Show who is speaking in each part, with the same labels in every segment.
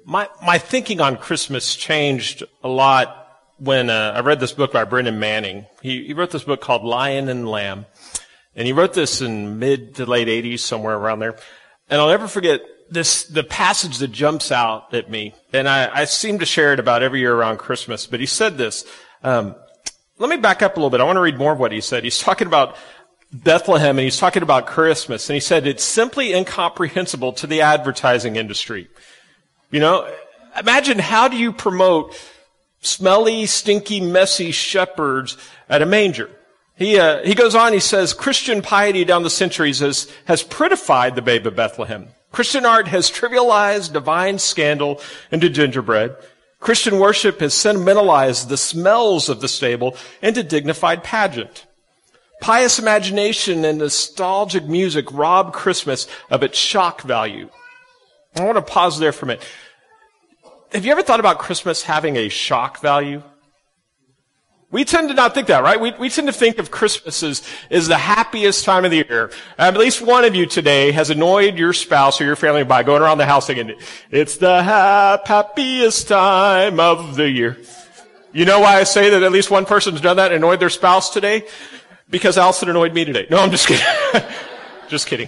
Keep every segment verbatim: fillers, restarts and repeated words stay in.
Speaker 1: My my thinking on Christmas changed a lot when uh, I read this book by Brennan Manning. He, he wrote this book called Lion and Lamb. And he wrote this in mid to late eighties, somewhere around there. And I'll never forget this, the passage that jumps out at me. And I, I seem to share it about every year around Christmas. But he said this. Um, let me back up a little bit. I want to read more of what he said. He's talking about Bethlehem, and he's talking about Christmas. And he said, it's simply incomprehensible to the advertising industry. You know, imagine, how do you promote smelly, stinky, messy shepherds at a manger? He uh, he goes on, he says, Christian piety down the centuries has, has prettified the babe of Bethlehem. Christian art has trivialized divine scandal into gingerbread. Christian worship has sentimentalized the smells of the stable into dignified pageant. Pious imagination and nostalgic music rob Christmas of its shock value. I want to pause there for a minute. Have you ever thought about Christmas having a shock value? We tend to not think that, right? We, we tend to think of Christmas as, as the happiest time of the year. Um, at least one of you today has annoyed your spouse or your family by going around the house singing, it's the hap- happiest time of the year. You know why I say that at least one person's done that and annoyed their spouse today? Because Allison annoyed me today. No, I'm just kidding. Just kidding.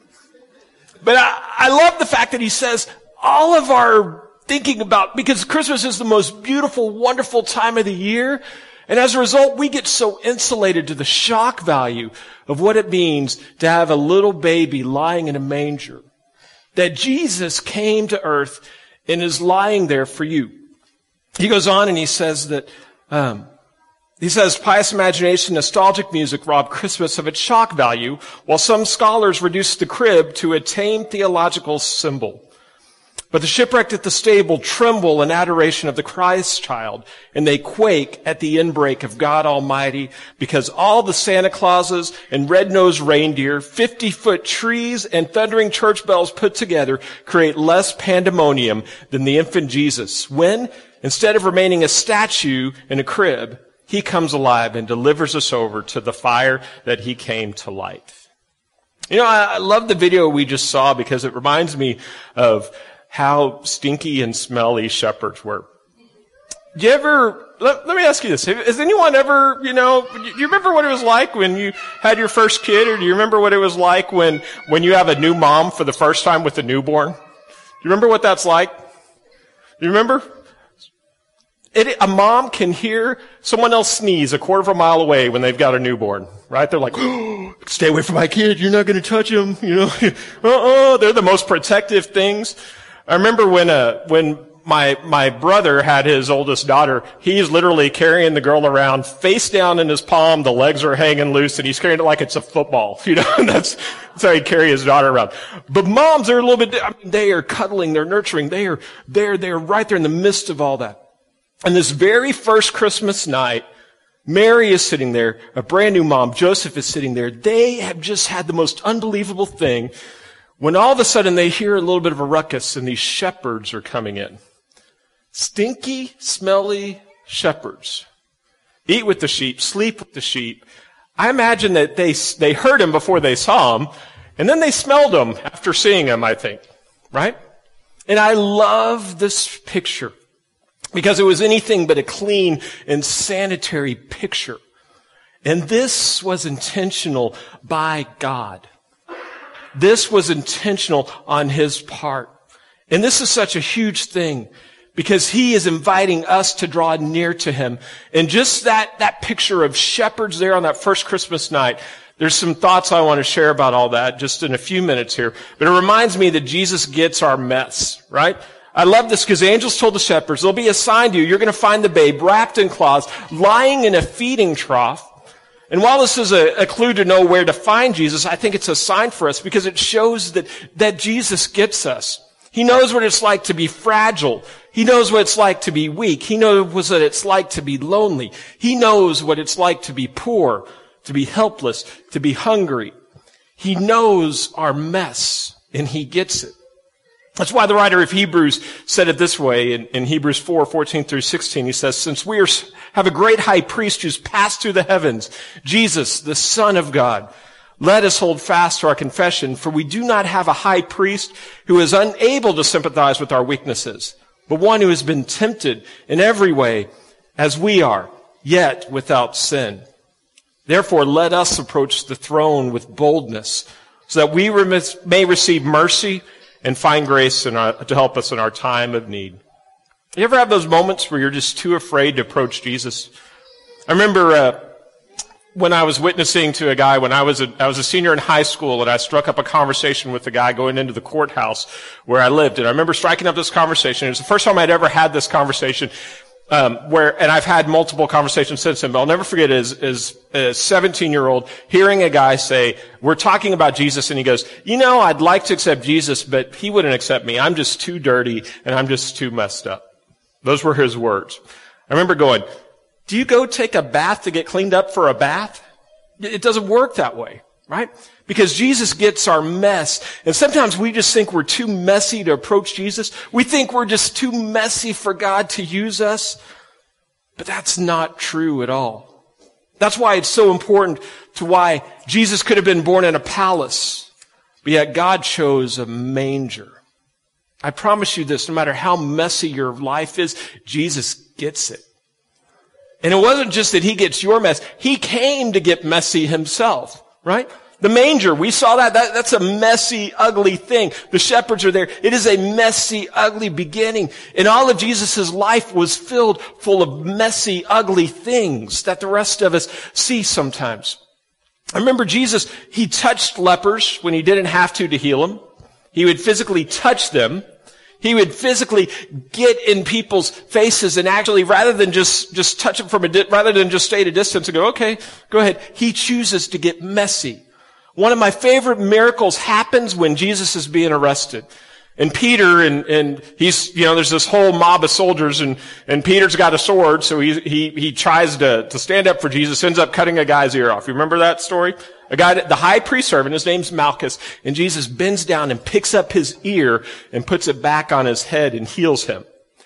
Speaker 1: But I, I love the fact that he says all of our thinking about, because Christmas is the most beautiful, wonderful time of the year. And as a result, we get so insulated to the shock value of what it means to have a little baby lying in a manger. That Jesus came to earth and is lying there for you. He goes on and he says that, um, he says, pious imagination, nostalgic music rob Christmas of its shock value, while some scholars reduce the crib to a tame theological symbol. But the shipwrecked at the stable tremble in adoration of the Christ child, and they quake at the inbreak of God Almighty, because all the Santa Clauses and red-nosed reindeer, fifty-foot trees, and thundering church bells put together create less pandemonium than the infant Jesus, when, instead of remaining a statue in a crib, he comes alive and delivers us over to the fire that he came to light. You know, I, I love the video we just saw because it reminds me of how stinky and smelly shepherds were. Do you ever, let, let me ask you this. Has anyone ever, you know, do you remember what it was like when you had your first kid, or do you remember what it was like when, when you have a new mom for the first time with a newborn? Do you remember what that's like? Do you remember? It, a mom can hear someone else sneeze a quarter of a mile away when they've got a newborn, right? They're like, oh, stay away from my kid. You're not going to touch him. You know, uh-uh. They're the most protective things. I remember when, uh, when my, my brother had his oldest daughter, he's literally carrying the girl around face down in his palm. The legs are hanging loose and he's carrying it like it's a football. You know, and that's, that's how he'd carry his daughter around. But moms are a little bit, I mean, they are cuddling, they're nurturing, they are, they're, they're right there in the midst of all that. And this very first Christmas night, Mary is sitting there, a brand new mom, Joseph is sitting there. They have just had the most unbelievable thing when all of a sudden they hear a little bit of a ruckus and these shepherds are coming in. Stinky, smelly shepherds. Eat with the sheep, sleep with the sheep. I imagine that they, they heard him before they saw him, and then they smelled him after seeing him, I think. Right? And I love this picture because it was anything but a clean and sanitary picture. And this was intentional by God. This was intentional on his part. And this is such a huge thing because he is inviting us to draw near to him. And just that, that picture of shepherds there on that first Christmas night, there's some thoughts I want to share about all that just in a few minutes here. But it reminds me that Jesus gets our mess, right? I love this because the angels told the shepherds, there'll be a sign to you. You're going to find the babe wrapped in cloths, lying in a feeding trough. And while this is a, a clue to know where to find Jesus, I think it's a sign for us because it shows that, that Jesus gets us. He knows what it's like to be fragile. He knows what it's like to be weak. He knows what it's like to be lonely. He knows what it's like to be poor, to be helpless, to be hungry. He knows our mess, and he gets it. That's why the writer of Hebrews said it this way in, in Hebrews four, fourteen through sixteen. He says, since we are, have a great high priest who's passed through the heavens, Jesus, the Son of God, Let us hold fast to our confession, for we do not have a high priest who is unable to sympathize with our weaknesses, but one who has been tempted in every way as we are, yet without sin. Therefore, let us approach the throne with boldness, so that we may receive mercy and find grace in our, to help us in our time of need. You ever have those moments where you're just too afraid to approach Jesus? I remember uh, when I was witnessing to a guy when I was a, I was a senior in high school, and I struck up a conversation with a guy going into the courthouse where I lived. And I remember striking up this conversation. It was the first time I'd ever had this conversation. Um, where, and I've had multiple conversations since then, but I'll never forget as, as a seventeen-year-old hearing a guy say, we're talking about Jesus, and he goes, you know, I'd like to accept Jesus, but he wouldn't accept me. I'm just too dirty, and I'm just too messed up. Those were his words. I remember going, do you go take a bath to get cleaned up for a bath? It doesn't work that way, right? Because Jesus gets our mess. And sometimes we just think we're too messy to approach Jesus. We think we're just too messy for God to use us. But that's not true at all. That's why it's so important to why Jesus could have been born in a palace, but yet God chose a manger. I promise you this, no matter how messy your life is, Jesus gets it. And it wasn't just that he gets your mess. He came to get messy himself, right? The manger, we saw that. that. That's a messy, ugly thing. The shepherds are there. It is a messy, ugly beginning. And all of Jesus' life was filled full of messy, ugly things that the rest of us see sometimes. I remember Jesus, he touched lepers when he didn't have to to heal them. He would physically touch them. He would physically get in people's faces and actually, rather than just, just touch them from a, di- rather than just stay at a distance and go, okay, go ahead. He chooses to get messy. One of my favorite miracles happens when Jesus is being arrested. And Peter, and, and he's, you know, there's this whole mob of soldiers, and, and Peter's got a sword, so he, he, he tries to, to stand up for Jesus, ends up cutting a guy's ear off. You remember that story? A guy, the high priest servant, his name's Malchus, and Jesus bends down and picks up his ear and puts it back on his head and heals him.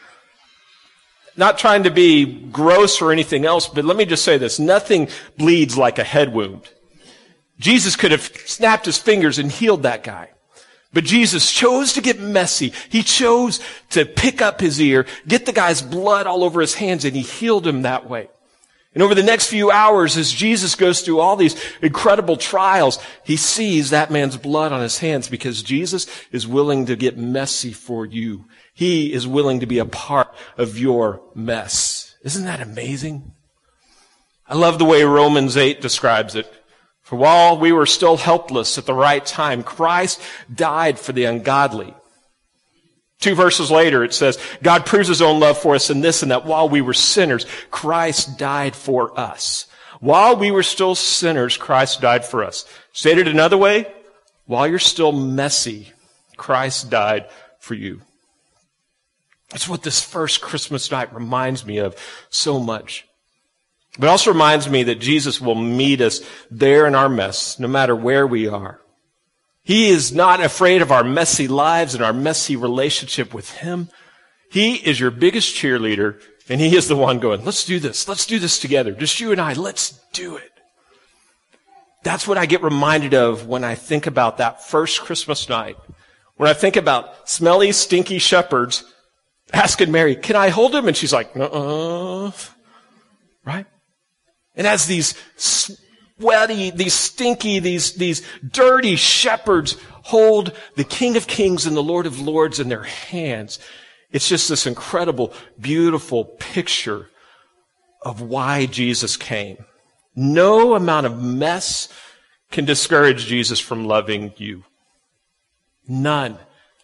Speaker 1: Not trying to be gross or anything else, but let me just say this. Nothing bleeds like a head wound. Jesus could have snapped his fingers and healed that guy. But Jesus chose to get messy. He chose to pick up his ear, get the guy's blood all over his hands, and he healed him that way. And over the next few hours, as Jesus goes through all these incredible trials, he sees that man's blood on his hands because Jesus is willing to get messy for you. He is willing to be a part of your mess. Isn't that amazing? I love the way Romans eight describes it. For while we were still helpless at the right time, Christ died for the ungodly. Two verses later, it says, God proves his own love for us in this, and that while we were sinners, Christ died for us. While we were still sinners, Christ died for us. Stated another way, while you're still messy, Christ died for you. That's what this first Christmas night reminds me of so much. But it also reminds me that Jesus will meet us there in our mess, no matter where we are. He is not afraid of our messy lives and our messy relationship with him. He is your biggest cheerleader, and he is the one going, let's do this. Let's do this together. Just you and I, let's do it. That's what I get reminded of when I think about that first Christmas night. When I think about smelly, stinky shepherds asking Mary, can I hold him? And she's like, uh-uh. Right? And as these sweaty, these stinky, these, these dirty shepherds hold the King of Kings and the Lord of Lords in their hands, it's just this incredible, beautiful picture of why Jesus came. No amount of mess can discourage Jesus from loving you. None.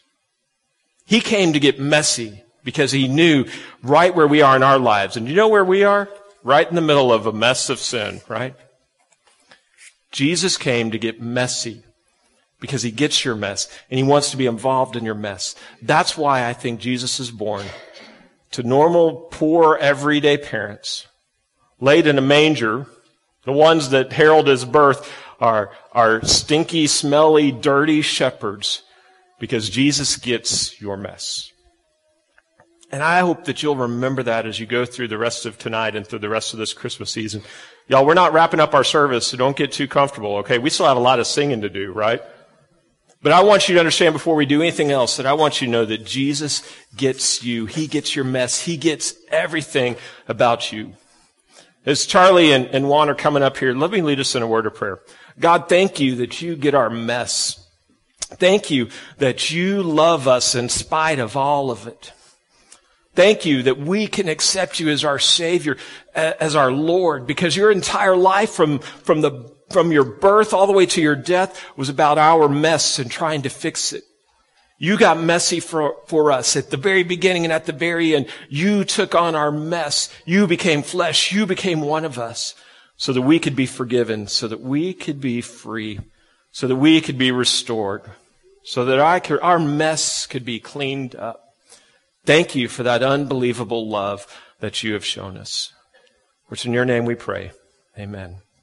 Speaker 1: He came to get messy because he knew right where we are in our lives. And you know where we are? Right in the middle of a mess of sin, right? Jesus came to get messy because he gets your mess and he wants to be involved in your mess. That's why I think Jesus is born to normal, poor, everyday parents, laid in a manger. The ones that herald his birth are, are stinky, smelly, dirty shepherds because Jesus gets your mess. And I hope that you'll remember that as you go through the rest of tonight and through the rest of this Christmas season. Y'all, we're not wrapping up our service, so don't get too comfortable, okay? We still have a lot of singing to do, right? But I want you to understand before we do anything else that I want you to know that Jesus gets you. He gets your mess. He gets everything about you. As Charlie and, and Juan are coming up here, let me lead us in a word of prayer. God, thank you that you get our mess. Thank you that you love us in spite of all of it. Thank you that we can accept you as our Savior, as our Lord, because your entire life from, from the, from your birth all the way to your death was about our mess and trying to fix it. You got messy for, for us at the very beginning and at the very end. You took on our mess. You became flesh. You became one of us so that we could be forgiven, so that we could be free, so that we could be restored, so that I could, our mess could be cleaned up. Thank you for that unbelievable love that you have shown us. Which in your name we pray. Amen.